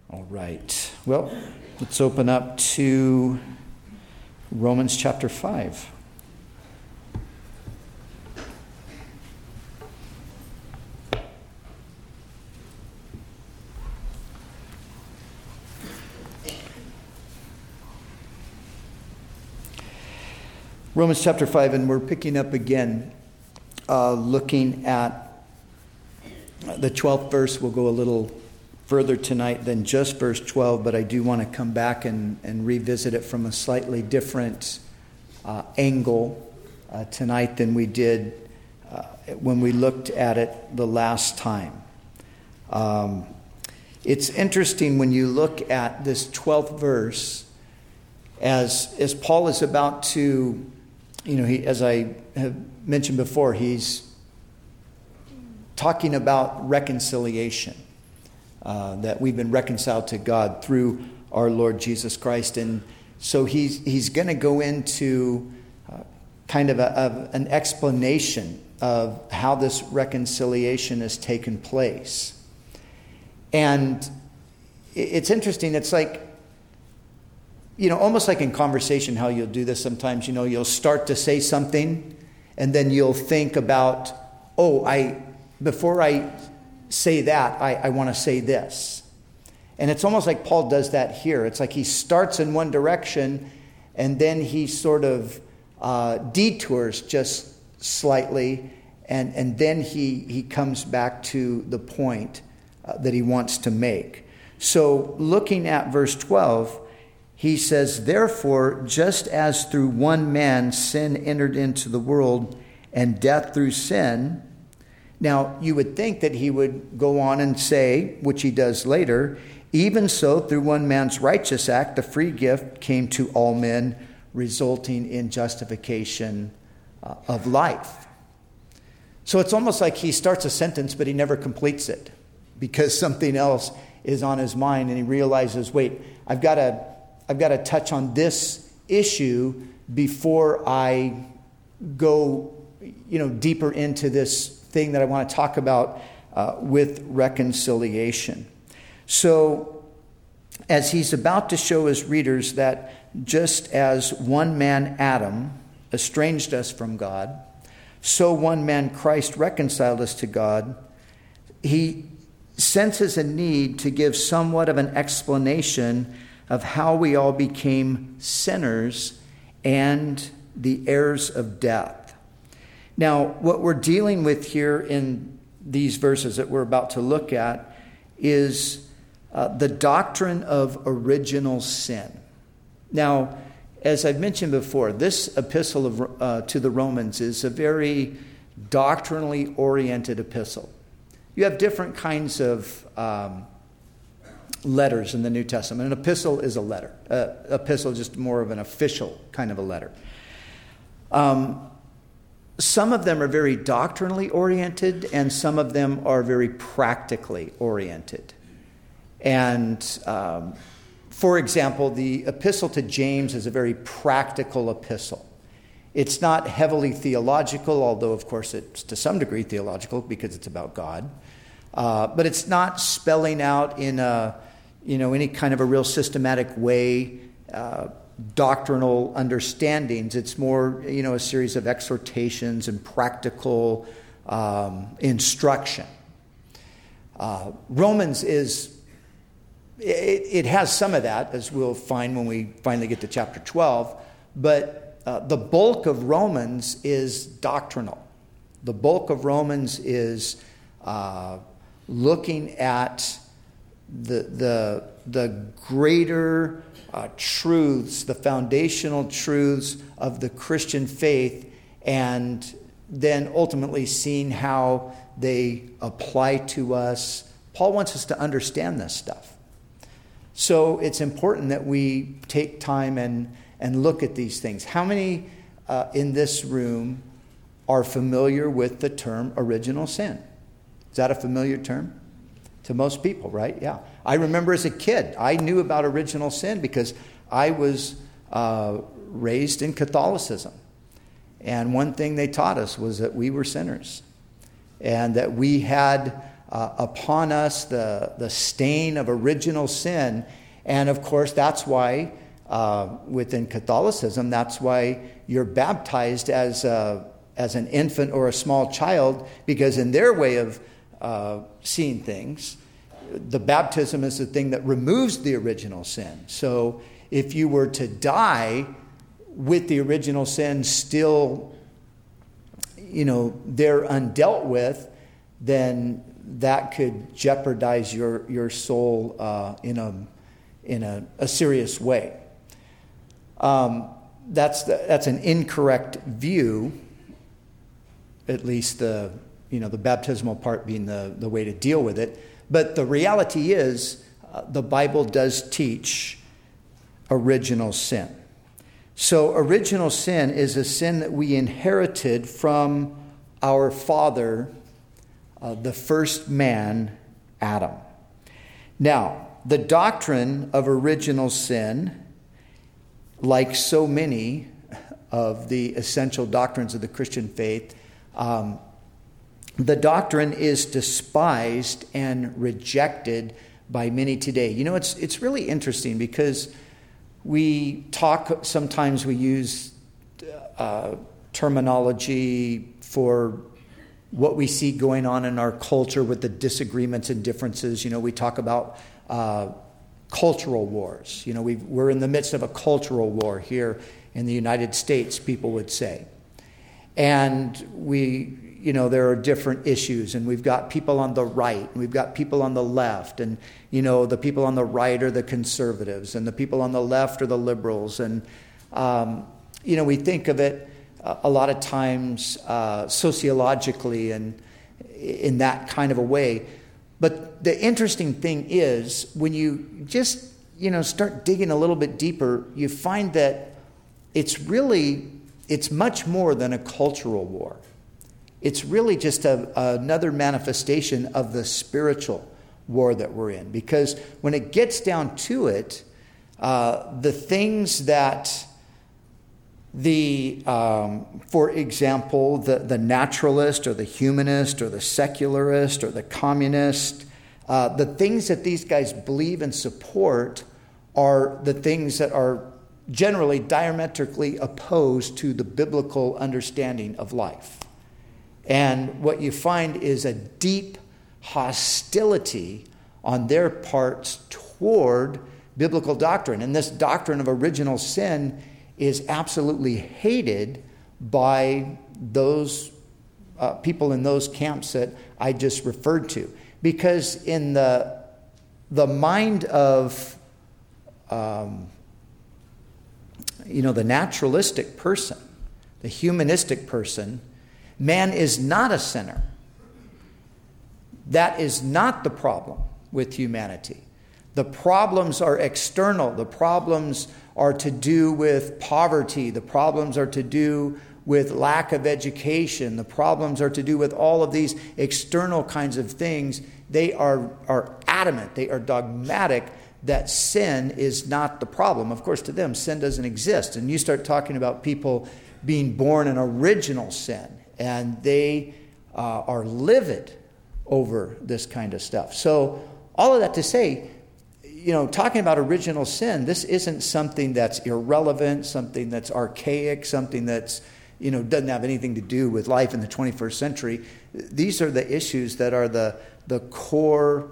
All right. Well, let's open up to Romans chapter 5. Romans chapter 5, and we're picking up again, looking at the 12th verse. We'll go a little further tonight than just verse 12, but I do want to come back and revisit it from a slightly different angle tonight than we did when we looked at it the last time. It's interesting when you look at this 12th verse, as Paul is about to, as I have mentioned before, he's talking about reconciliation. That we've been reconciled to God through our Lord Jesus Christ. And so he's going to go into kind of an explanation of how this reconciliation has taken place. And it's interesting. It's like, almost like in conversation, how you'll do this sometimes. You'll start to say something, and then you'll think about, before I say that, I want to say this. And it's almost like Paul does that here. It's like he starts in one direction, and then he sort of detours just slightly, and then he comes back to the point that he wants to make. So looking at verse 12, he says, "Therefore, just as through one man sin entered into the world, and death through sin." Now, you would think that he would go on and say, which he does later, "Even so, through one man's righteous act, the free gift came to all men, resulting in justification of life." So it's almost like he starts a sentence, but he never completes it because something else is on his mind, and he realizes, wait, I've got to touch on this issue before I go, deeper into this thing that I want to talk about with reconciliation. So as he's about to show his readers that just as one man, Adam, estranged us from God, so one man, Christ, reconciled us to God, he senses a need to give somewhat of an explanation of how we all became sinners and the heirs of death. Now, what we're dealing with here in these verses that we're about to look at is the doctrine of original sin. Now, as I've mentioned before, this epistle to the Romans is a very doctrinally oriented epistle. You have different kinds of letters in the New Testament. An epistle is a letter. Epistle is just more of an official kind of a letter. Some of them are very doctrinally oriented, and some of them are very practically oriented. And for example, the epistle to James is a very practical epistle. It's not heavily theological, although of course it's to some degree theological because it's about God. But it's not spelling out in any kind of a real systematic way doctrinal understandings. It's more, a series of exhortations and practical instruction. Romans it has some of that, as we'll find when we finally get to chapter 12, but the bulk of Romans is doctrinal. The bulk of Romans is looking at the greater truths, the foundational truths of the Christian faith, and then ultimately seeing how they apply to us. Paul wants us to understand this stuff. So it's important that we take time and look at these things. How many in this room are familiar with the term original sin? Is that a familiar term? To most people, right? Yeah. I remember as a kid, I knew about original sin because I was raised in Catholicism. And one thing they taught us was that we were sinners and that we had upon us the stain of original sin. And of course, that's why within Catholicism, that's why you're baptized as an infant or a small child, because in their way of seeing things, the baptism is the thing that removes the original sin. So if you were to die with the original sin still, they're undealt with, then that could jeopardize your soul in a serious way. That's an incorrect view, at least the baptismal part being the way to deal with it. But the reality is, the Bible does teach original sin. So original sin is a sin that we inherited from our father, the first man, Adam. Now, the doctrine of original sin, like so many of the essential doctrines of the Christian faith, the doctrine is despised and rejected by many today. It's really interesting because sometimes we use terminology for what we see going on in our culture with the disagreements and differences. We talk about cultural wars. We're in the midst of a cultural war here in the United States, people would say. And there are different issues, and we've got people on the right, and we've got people on the left, and, the people on the right are the conservatives, and the people on the left are the liberals. And, we think of it a lot of times sociologically and in that kind of a way. But the interesting thing is, when you just, start digging a little bit deeper, you find that it's much more than a cultural war. It's really just another manifestation of the spiritual war that we're in. Because when it gets down to it, the things that for example, the naturalist or the humanist or the secularist or the communist, the things that these guys believe and support are the things that are generally diametrically opposed to the biblical understanding of life. And what you find is a deep hostility on their parts toward biblical doctrine. And this doctrine of original sin is absolutely hated by those people in those camps that I just referred to. Because in the mind of the naturalistic person, the humanistic person, man is not a sinner. That is not the problem with humanity. The problems are external. The problems are to do with poverty. The problems are to do with lack of education. The problems are to do with all of these external kinds of things. They are adamant. They are dogmatic that sin is not the problem. Of course, to them, sin doesn't exist. And you start talking about people being born in original sin, and they are livid over this kind of stuff. So all of that to say, talking about original sin, this isn't something that's irrelevant, something that's archaic, something that's, doesn't have anything to do with life in the 21st century. These are the issues that are the core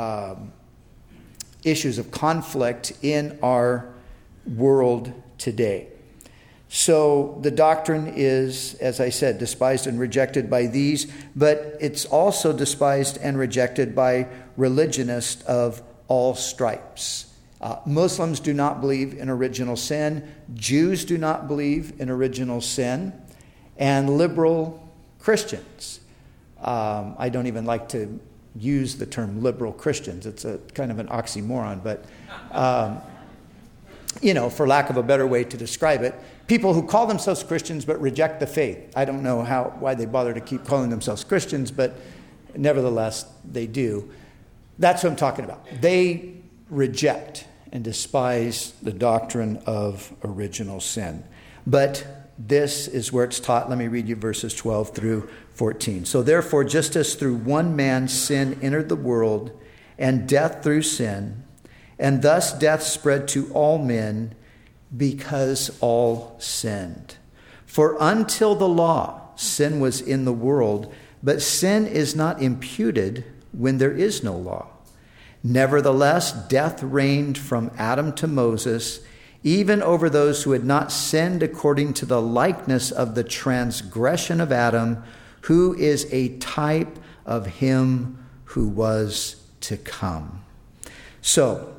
issues of conflict in our world today. So the doctrine is, as I said, despised and rejected by these, but it's also despised and rejected by religionists of all stripes. Muslims do not believe in original sin. Jews do not believe in original sin. And liberal Christians. I don't even like to use the term liberal Christians. It's a kind of an oxymoron, but for lack of a better way to describe it, people who call themselves Christians but reject the faith. I don't know why they bother to keep calling themselves Christians, but nevertheless, they do. That's what I'm talking about. They reject and despise the doctrine of original sin. But this is where it's taught. Let me read you verses 12 through 14. So therefore, just as through one man sin entered the world, and death through sin, and thus death spread to all men because all sinned. For until the law, sin was in the world, but sin is not imputed when there is no law. Nevertheless, death reigned from Adam to Moses, even over those who had not sinned according to the likeness of the transgression of Adam, who is a type of him who was to come. So,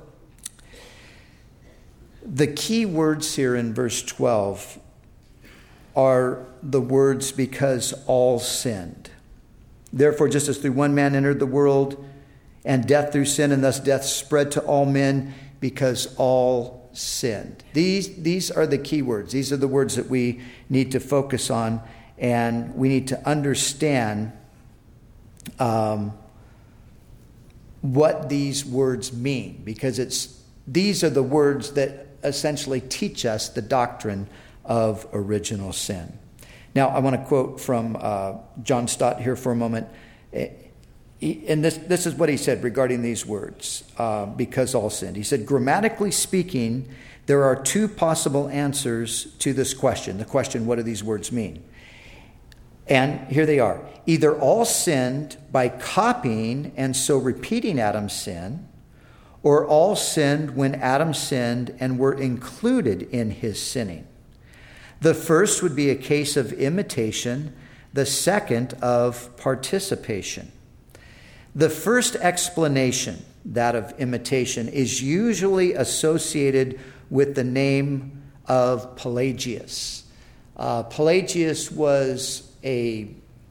the key words here in verse 12 are the words because all sinned. Therefore, just as through one man entered the world, and death through sin, and thus death spread to all men because all sinned. These are the key words. These are the words that we need to focus on, and we need to understand what these words mean, because these are the words that essentially teach us the doctrine of original sin. Now, I want to quote from John Stott here for a moment. And this is what he said regarding these words, because all sinned. He said, grammatically speaking, there are two possible answers to this question. The question, what do these words mean? And here they are. Either all sinned by copying and so repeating Adam's sin, or all sinned when Adam sinned and were included in his sinning. The first would be a case of imitation, the second of participation. The first explanation, that of imitation, is usually associated with the name of Pelagius. Pelagius was a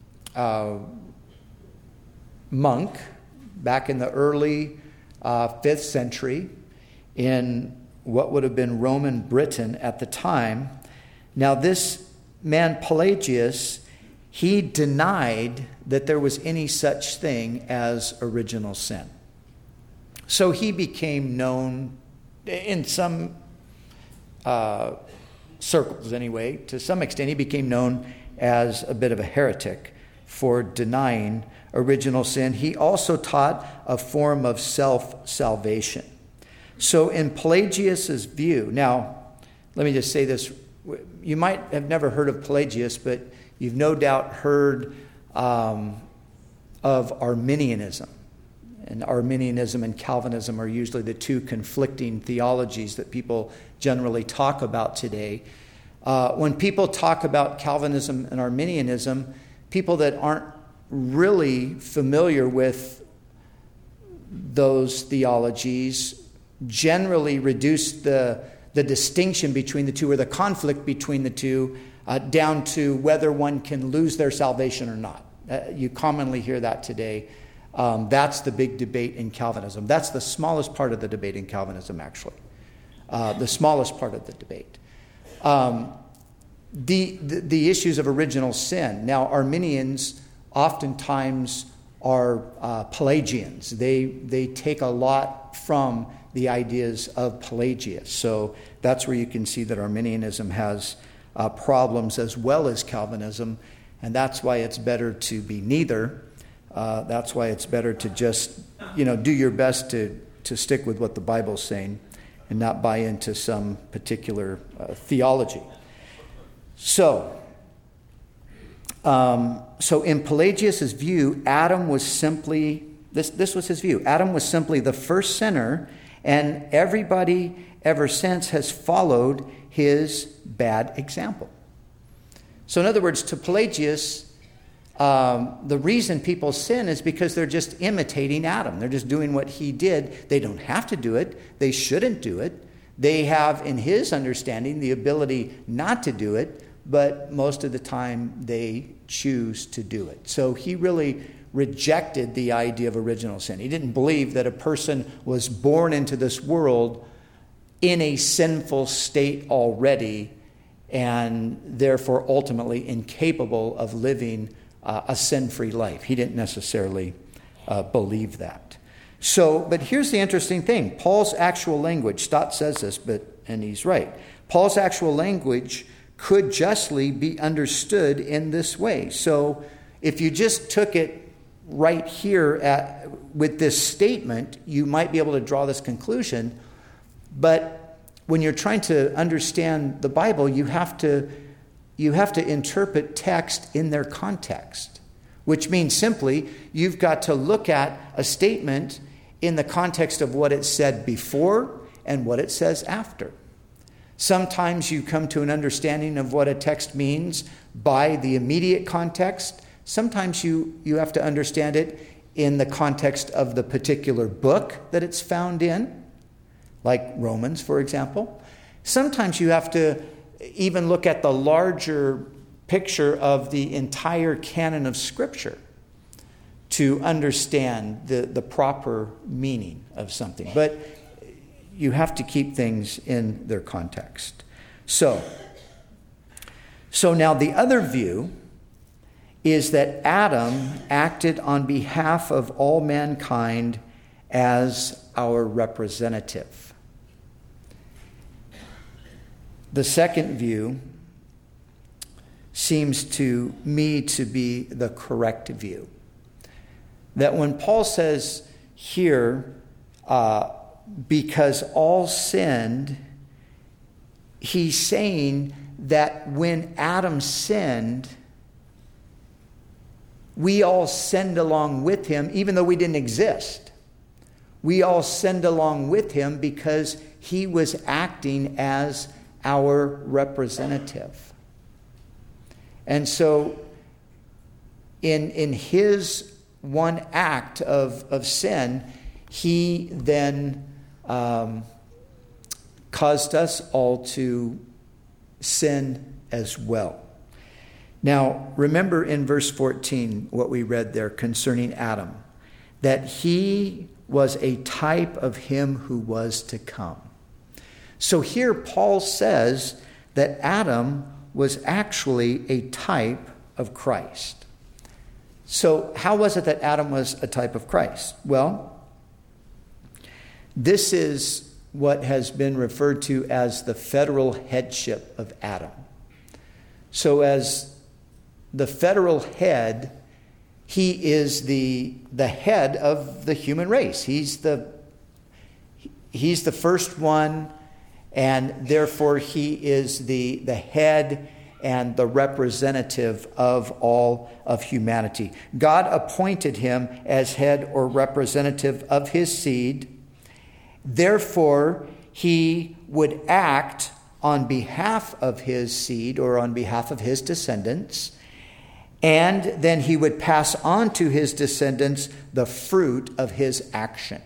monk back in the early 5th century in what would have been Roman Britain at the time. Now, this man Pelagius, he denied that there was any such thing as original sin. So he became known in some circles anyway, to some extent, he became known as a bit of a heretic for denying original sin. He also taught a form of self-salvation. So in Pelagius's view, now, let me just say this. You might have never heard of Pelagius, but you've no doubt heard of Arminianism. And Arminianism and Calvinism are usually the two conflicting theologies that people generally talk about today. When people talk about Calvinism and Arminianism, people that aren't really familiar with those theologies generally reduce the distinction between the two, or the conflict between the two, down to whether one can lose their salvation or not. You commonly hear that today. That's the big debate in Calvinism. That's the smallest part of the debate in Calvinism, actually. The smallest part of the debate. The issues of original sin. Now, Arminians oftentimes are Pelagians. They take a lot from the ideas of Pelagius. So that's where you can see that Arminianism has problems as well as Calvinism, and that's why it's better to be neither. That's why it's better to just, do your best to stick with what the Bible's saying and not buy into some particular theology. So in Pelagius' view, Adam was simply, this was his view, Adam was simply the first sinner, and everybody ever since has followed his bad example. So in other words, to Pelagius, the reason people sin is because they're just imitating Adam. They're just doing what he did. They don't have to do it. They shouldn't do it. They have, in his understanding, the ability not to do it, but most of the time they choose to do it. So he really rejected the idea of original sin. He didn't believe that a person was born into this world in a sinful state already, and therefore ultimately incapable of living a sin-free life. He didn't necessarily believe that. But here's the interesting thing. Paul's actual language, Stott says this, and he's right. Paul's actual language could justly be understood in this way. So if you just took it right here with this statement, you might be able to draw this conclusion. But when you're trying to understand the Bible, you have to interpret text in their context, which means simply you've got to look at a statement in the context of what it said before and what it says after. Sometimes you come to an understanding of what a text means by the immediate context. Sometimes you have to understand it in the context of the particular book that it's found in, like Romans, for example. Sometimes you have to even look at the larger picture of the entire canon of Scripture to understand the proper meaning of something. But you have to keep things in their context. So now the other view is that Adam acted on behalf of all mankind as our representative. The second view seems to me to be the correct view. That when Paul says here, because all sinned, he's saying that when Adam sinned, we all sinned along with him, even though we didn't exist. We all sinned along with him because he was acting as our representative. And so in his one act of sin, he then caused us all to sin as well. Now, remember in verse 14 what we read there concerning Adam, that he was a type of him who was to come. So here Paul says that Adam was actually a type of Christ. So how was it that Adam was a type of Christ? Well, this is what has been referred to as the federal headship of Adam. So as the federal head, he is the head of the human race. He's the first one, and therefore he is the head and the representative of all of humanity. God appointed him as head or representative of his seed. Therefore, he would act on behalf of his seed or on behalf of his descendants, and then he would pass on to his descendants the fruit of his action.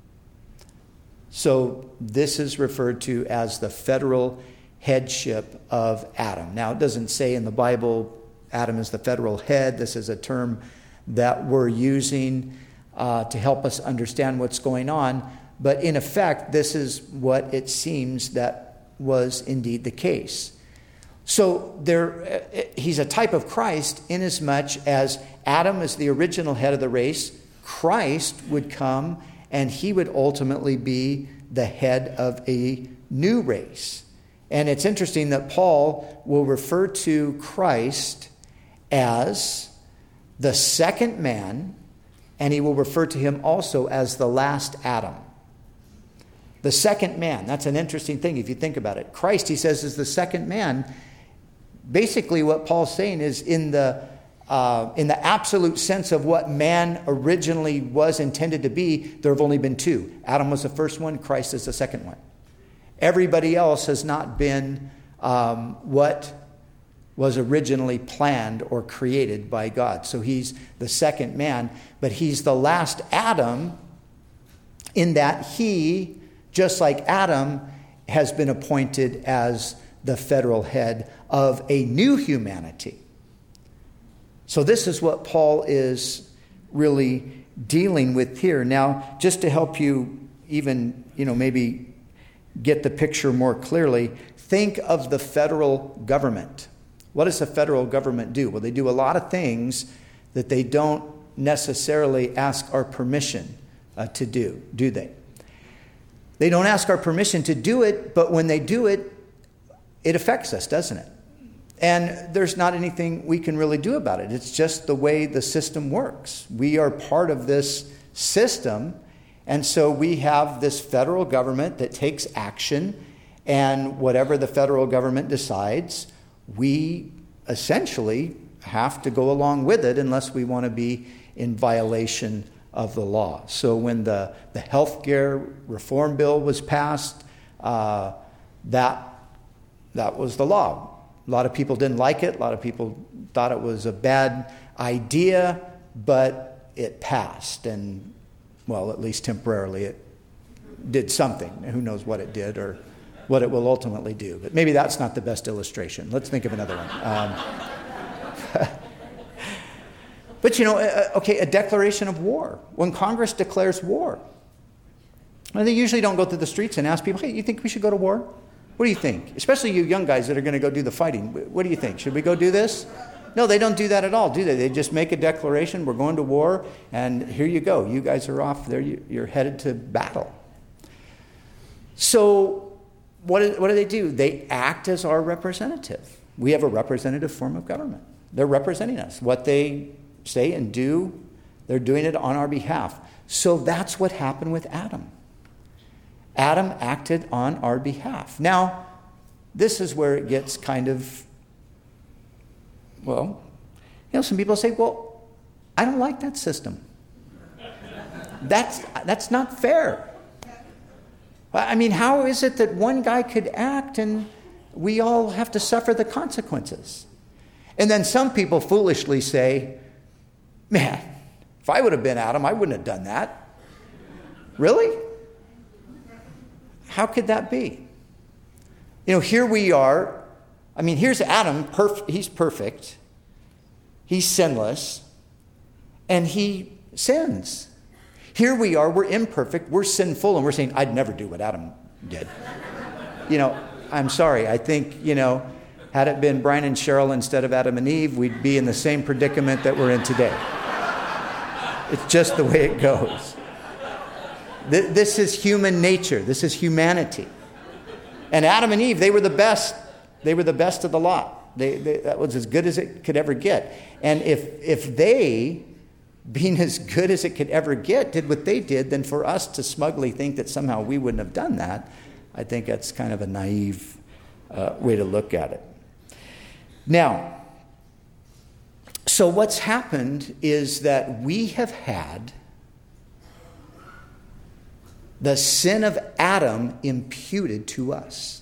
So this is referred to as the federal headship of Adam. Now, it doesn't say in the Bible Adam is the federal head. This is a term that we're using to help us understand what's going on. But in effect, this is what it seems that was indeed the case. So he's a type of Christ inasmuch as Adam is the original head of the race. Christ would come and he would ultimately be the head of a new race. And it's interesting that Paul will refer to Christ as the second man, and he will refer to him also as the last Adam. The second man, that's an interesting thing if you think about it. Christ, he says, is the second man. Basically what Paul's saying is in the absolute sense of what man originally was intended to be, there have only been two. Adam was the first one, Christ is the second one. Everybody else has not been what was originally planned or created by God. So he's the second man, but he's the last Adam in that he, just like Adam, has been appointed as the federal head of a new humanity. So this is what Paul is really dealing with here. Now, just to help you even, maybe get the picture more clearly, think of the federal government. What does the federal government do? Well, they do a lot of things that they don't necessarily ask our permission to do they? They don't ask our permission to do it, but when they do it, it affects us, doesn't it? And there's not anything we can really do about it. It's just the way the system works. We are part of this system, and so we have this federal government that takes action, and whatever the federal government decides, we essentially have to go along with it unless we want to be in violation of the law. So when the health care reform bill was passed, that was the law. A lot of people didn't like it. A lot of people thought it was a bad idea, but it passed. And, well, at least temporarily, it did something. Who knows what it did or what it will ultimately do. But maybe that's not the best illustration. Let's think of another one. But, a declaration of war. When Congress declares war, they usually don't go through the streets and ask people, hey, you think we should go to war? What do you think? Especially you young guys that are going to go do the fighting. What do you think? Should we go do this? No, they don't do that at all, do they? They just make a declaration, we're going to war, and here you go. You guys are off there. You're headed to battle. So what do they do? They act as our representative. We have a representative form of government. They're representing us. What they say and do, they're doing it on our behalf. So that's what happened with Adam. Adam acted on our behalf. Now, this is where it gets kind of, some people say, well, I don't like that system. That's not fair. I mean, how is it that one guy could act and we all have to suffer the consequences? And then some people foolishly say, man, if I would have been Adam, I wouldn't have done that. Really? How could that be? Here we are. I mean, here's Adam. He's perfect. He's sinless. And he sins. Here we are. We're imperfect. We're sinful. And we're saying, I'd never do what Adam did. I'm sorry. I think, had it been Brian and Cheryl instead of Adam and Eve, we'd be in the same predicament that we're in today. It's just the way it goes. This is human nature. This is humanity. And Adam and Eve, they were the best. They were the best of the lot. That was as good as it could ever get. And if they, being as good as it could ever get, did what they did, then for us to smugly think that somehow we wouldn't have done that, I think that's kind of a naive way to look at it. Now, so what's happened is that we have had the sin of Adam imputed to us.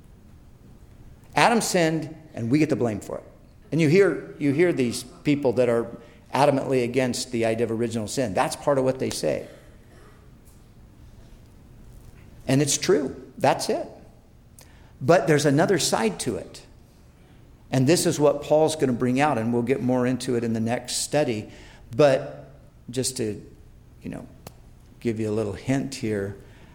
Adam sinned, and we get the blame for it. And you hear these people that are adamantly against the idea of original sin. That's part of what they say. And it's true. That's it. But there's another side to it. And this is what Paul's going to bring out, and we'll get more into it in the next study. But just to, give you a little hint here.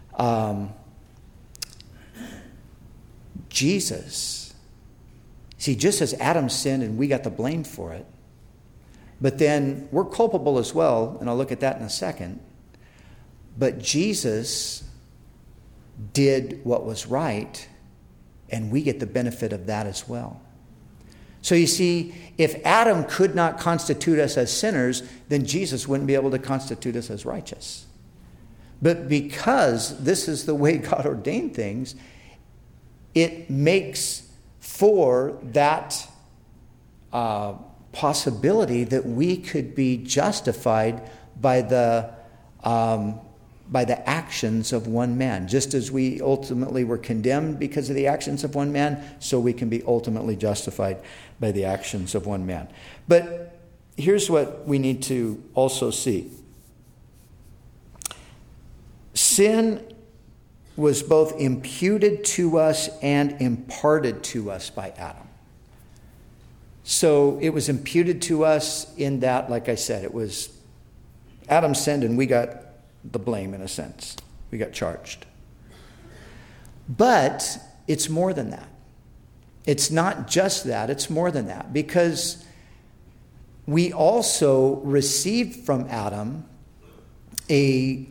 Jesus. See, just as Adam sinned and we got the blame for it, but then we're culpable as well, and I'll look at that in a second. But Jesus did what was right, and we get the benefit of that as well. So you see, if Adam could not constitute us as sinners, then Jesus wouldn't be able to constitute us as righteous. But because this is the way God ordained things, it makes for that possibility that we could be justified by the actions of one man. Just as we ultimately were condemned because of the actions of one man, so we can be ultimately justified by the actions of one man. But here's what we need to also see. Sin was both imputed to us and imparted to us by Adam. So it was imputed to us in that, like I said, it was Adam sinned and we got the blame in a sense. We got charged. But it's more than that. It's not just that, it's more than that. Because we also received from Adam a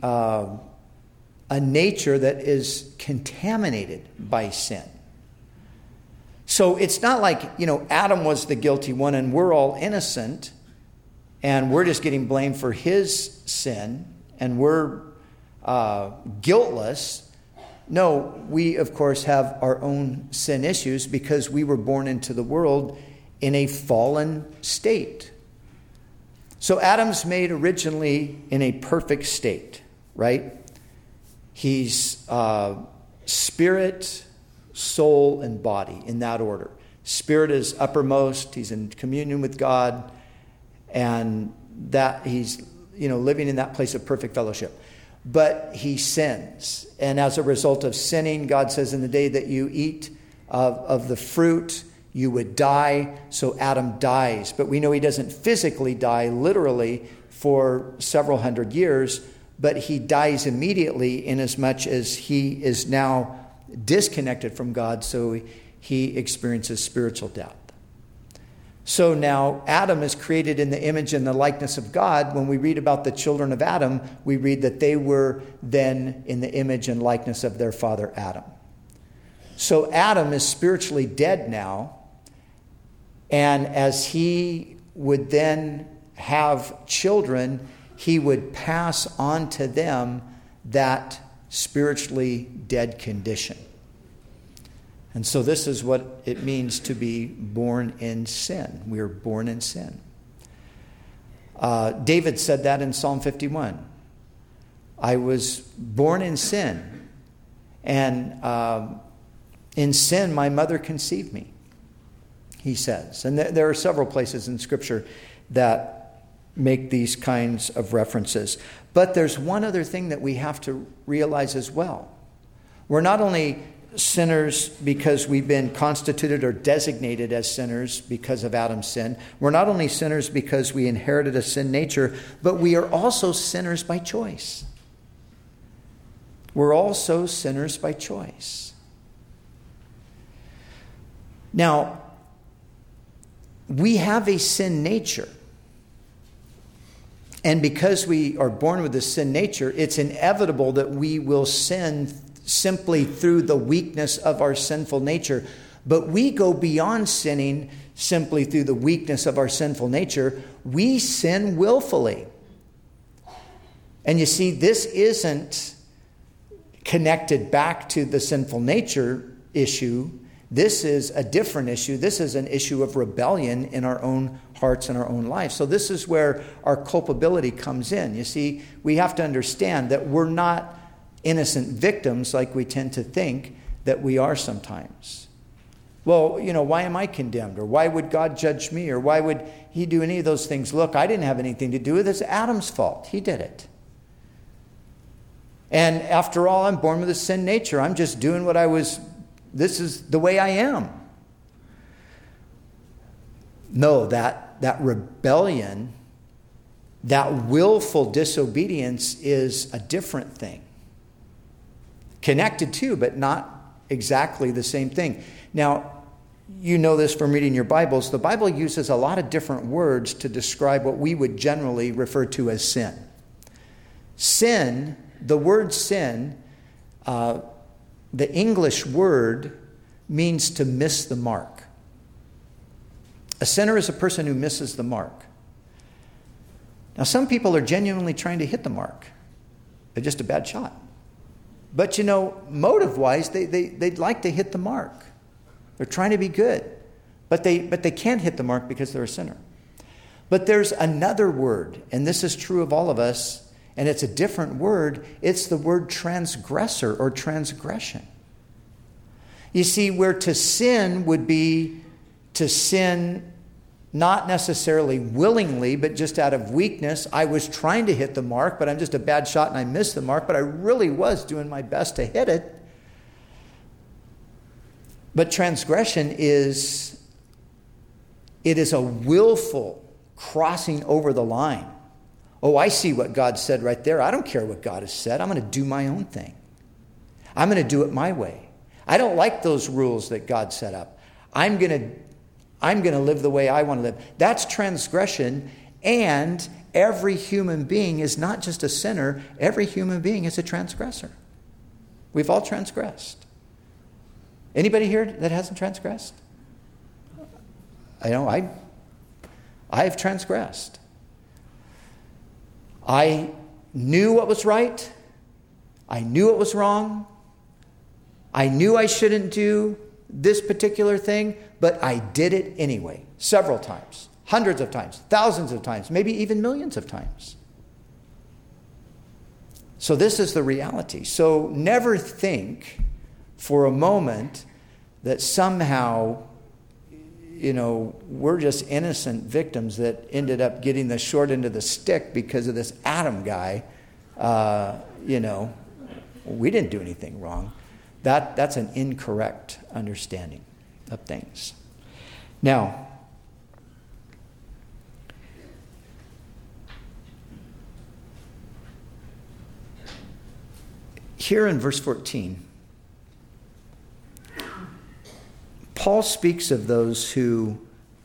nature that is contaminated by sin. So it's not like, Adam was the guilty one and we're all innocent and we're just getting blamed for his sin and we're guiltless. No, we, of course, have our own sin issues because we were born into the world in a fallen state. So Adam's made originally in a perfect state, right? He's spirit, soul, and body in that order. Spirit is uppermost. He's in communion with God. And that he's, living in that place of perfect fellowship. But he sins. And as a result of sinning, God says in the day that you eat of the fruit, you would die. So Adam dies. But we know he doesn't physically die literally for several hundred years, but he dies immediately inasmuch as he is now disconnected from God, so he experiences spiritual death. So now Adam is created in the image and the likeness of God. When we read about the children of Adam, we read that they were then in the image and likeness of their father Adam. So Adam is spiritually dead now, and as he would then have children, he would pass on to them that spiritually dead condition. And so this is what it means to be born in sin. We are born in sin. David said that in Psalm 51. I was born in sin, and in sin my mother conceived me, he says. And there are several places in Scripture that make these kinds of references. But there's one other thing that we have to realize as well. We're not only sinners because we've been constituted or designated as sinners because of Adam's sin. We're not only sinners because we inherited a sin nature, but we are also sinners by choice. We're also sinners by choice. Now, we have a sin nature. And because we are born with a sin nature, it's inevitable that we will sin simply through the weakness of our sinful nature. But we go beyond sinning simply through the weakness of our sinful nature. We sin willfully. And you see, this isn't connected back to the sinful nature issue. This is a different issue. This is an issue of rebellion in our own hearts and our own lives. So this is where our culpability comes in. You see, we have to understand that we're not innocent victims like we tend to think that we are sometimes. Well, why am I condemned? Or why would God judge me? Or why would he do any of those things? Look, I didn't have anything to do with it. It's Adam's fault. He did it. And after all, I'm born with a sin nature. I'm just doing what I was. This is the way I am. No, that rebellion, that willful disobedience is a different thing. Connected to, but not exactly the same thing. Now, you know this from reading your Bibles. The Bible uses a lot of different words to describe what we would generally refer to as sin. Sin, the word sin, the English word means to miss the mark. A sinner is a person who misses the mark. Now, some people are genuinely trying to hit the mark. They're just a bad shot. But, motive-wise, they'd like to hit the mark. They're trying to be good. But they can't hit the mark because they're a sinner. But there's another word, and this is true of all of us, and it's a different word. It's the word transgressor or transgression. You see, where to sin would be to sin not necessarily willingly, but just out of weakness. I was trying to hit the mark, but I'm just a bad shot and I missed the mark, but I really was doing my best to hit it. But transgression is a willful crossing over the line. Oh, I see what God said right there. I don't care what God has said. I'm going to do my own thing. I'm going to do it my way. I don't like those rules that God set up. I'm going to live the way I want to live. That's transgression. And every human being is not just a sinner. Every human being is a transgressor. We've all transgressed. Anybody here that hasn't transgressed? I have transgressed. I knew what was right. I knew it was wrong. I knew I shouldn't do this particular thing, but I did it anyway, several times, hundreds of times, thousands of times, maybe even millions of times. So this is the reality. So never think for a moment that somehow, we're just innocent victims that ended up getting the short end of the stick because of this Adam guy. We didn't do anything wrong. That's an incorrect understanding of things. Now, here in verse 14, Paul speaks of those who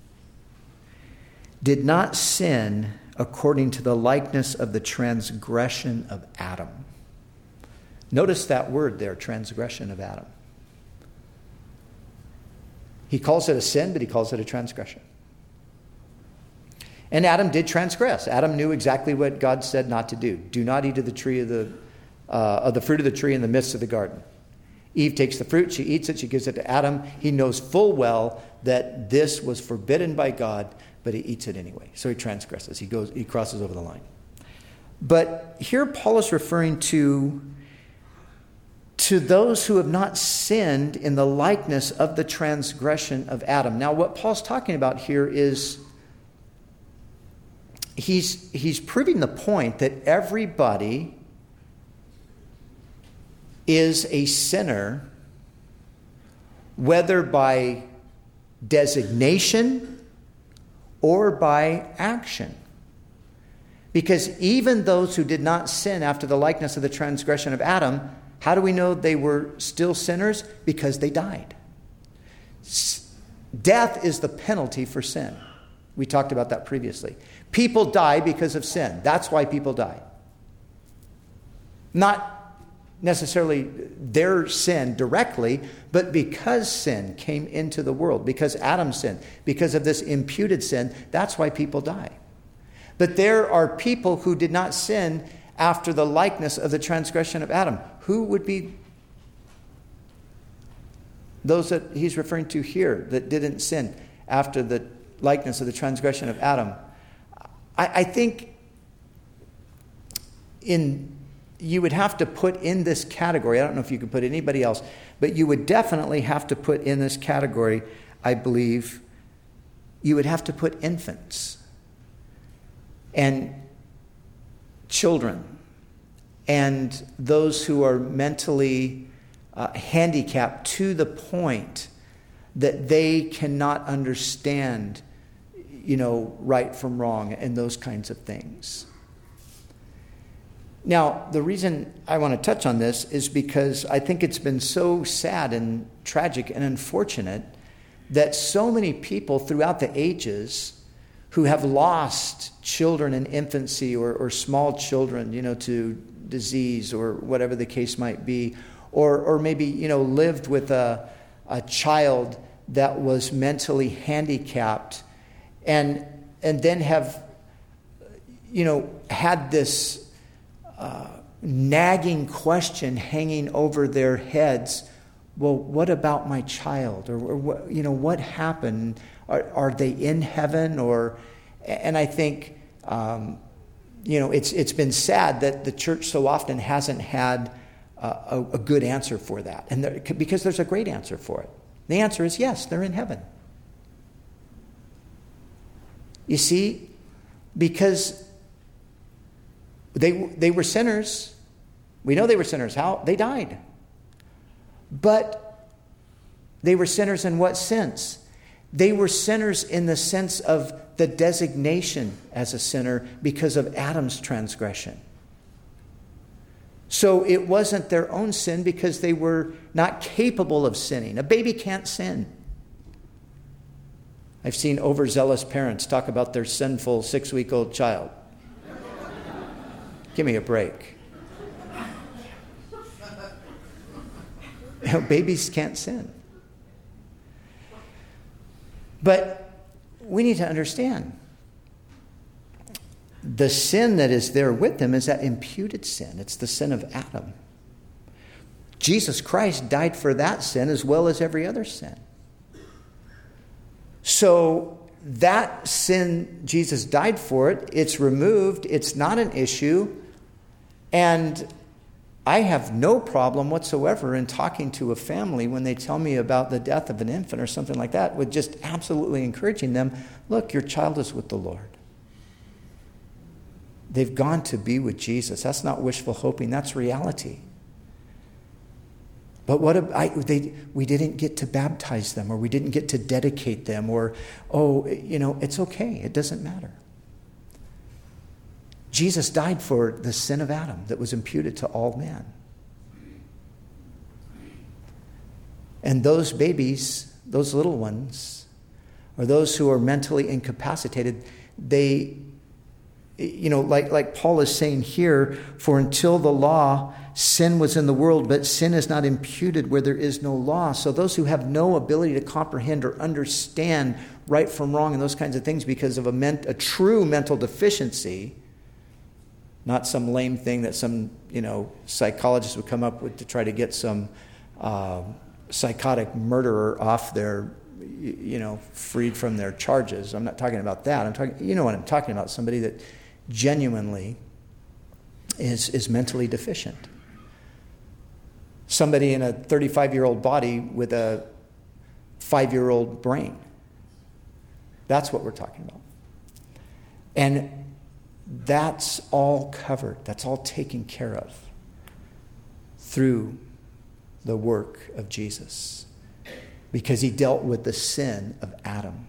did not sin according to the likeness of the transgression of Adam. Notice that word there, transgression of Adam. He calls it a sin, but he calls it a transgression. And Adam did transgress. Adam knew exactly what God said not to do. Do not eat of the tree of the fruit of the tree in the midst of the garden. Eve takes the fruit, she eats it, she gives it to Adam. He knows full well that this was forbidden by God, but he eats it anyway. So he transgresses. He crosses over the line. But here Paul is referring to those who have not sinned in the likeness of the transgression of Adam. Now, what Paul's talking about here is he's proving the point that everybody is a sinner, whether by designation or by action. Because even those who did not sin after the likeness of the transgression of Adam, how do we know they were still sinners? Because they died. Death is the penalty for sin. We talked about that previously. People die because of sin. That's why people die. Not necessarily their sin directly, but because sin came into the world, because Adam sinned, because of this imputed sin, that's why people die. But there are people who did not sin after the likeness of the transgression of Adam. Who would be those that he's referring to here that didn't sin after the likeness of the transgression of Adam? I think you would have to put in this category, I don't know if you could put anybody else, but you would definitely have to put in this category, I believe, you would have to put infants and children and those who are mentally handicapped to the point that they cannot understand, right from wrong and those kinds of things. Now, the reason I want to touch on this is because I think it's been so sad and tragic and unfortunate that so many people throughout the ages who have lost children in infancy or small children, to disease or whatever the case might be, or maybe, lived with a child that was mentally handicapped and then have, had this nagging question hanging over their heads. Well, what about my child? Or what happened? Are they in heaven? And I think, it's been sad that the church so often hasn't had a good answer for that. And because there's a great answer for it. The answer is yes, they're in heaven. You see, because they were sinners. We know they were sinners. How? They died. But they were sinners in what sense? They were sinners in the sense of the designation as a sinner because of Adam's transgression. So it wasn't their own sin because they were not capable of sinning. A baby can't sin. I've seen overzealous parents talk about their sinful 6-week-old child. Give me a break. Babies can't sin. But we need to understand the sin that is there with them is that imputed sin. It's the sin of Adam. Jesus Christ died for that sin as well as every other sin. So that sin, Jesus died for it. It's removed. It's not an issue. And I have no problem whatsoever in talking to a family when they tell me about the death of an infant or something like that, with just absolutely encouraging them, look, your child is with the Lord. They've gone to be with Jesus. That's not wishful hoping. That's reality. But we didn't get to baptize them, or we didn't get to dedicate them, or, it's okay. It doesn't matter. Jesus died for the sin of Adam that was imputed to all men. And those babies, those little ones, or those who are mentally incapacitated, they, like Paul is saying here, for until the law, sin was in the world, but sin is not imputed where there is no law. So those who have no ability to comprehend or understand right from wrong and those kinds of things because of a true mental deficiency, not some lame thing that some, psychologist would come up with to try to get some psychotic murderer off their, freed from their charges. I'm not talking about that. I'm talking, what I'm talking about, somebody that genuinely is mentally deficient. Somebody in a 35-year-old body with a 5-year-old brain. That's what we're talking about. And that's all covered. That's all taken care of through the work of Jesus, because he dealt with the sin of Adam.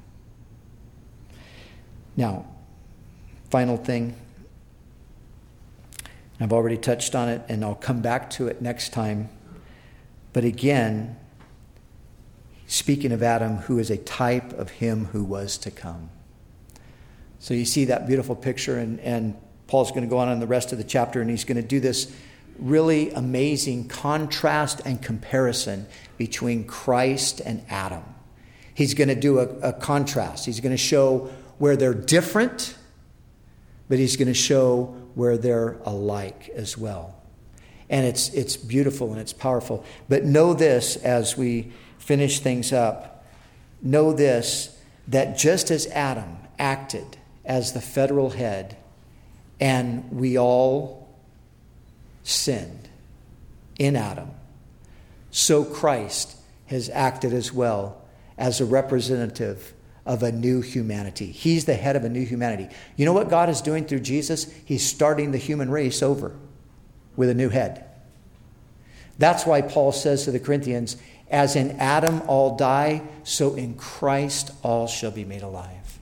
Now, final thing, I've already touched on it, and I'll come back to it next time. But again, speaking of Adam, who is a type of him who was to come. So you see that beautiful picture, and Paul's going to go on in the rest of the chapter, and he's going to do this really amazing contrast and comparison between Christ and Adam. He's going to do a contrast. He's going to show where they're different, but he's going to show where they're alike as well. And it's beautiful and it's powerful. But know this as we finish things up. Know this, that just as Adam acted as the federal head, and we all sinned in Adam, so Christ has acted as well as a representative of a new humanity. He's the head of a new humanity. You know what God is doing through Jesus? He's starting the human race over with a new head. That's why Paul says to the Corinthians, as in Adam all die, so in Christ all shall be made alive.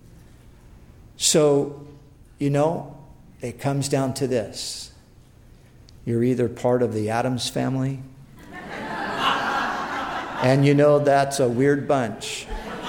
So, it comes down to this. You're either part of the Addams family, and that's a weird bunch,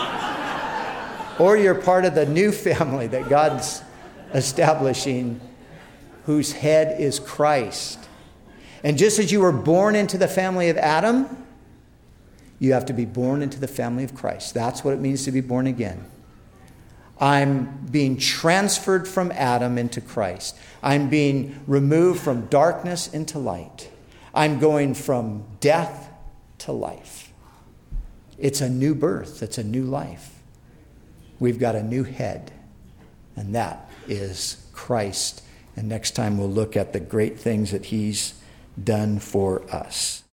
or you're part of the new family that God's establishing, whose head is Christ. And just as you were born into the family of Adam, you have to be born into the family of Christ. That's what it means to be born again. I'm being transferred from Adam into Christ. I'm being removed from darkness into light. I'm going from death to life. It's a new birth. It's a new life. We've got a new head, and that is Christ. And next time we'll look at the great things that he's done for us.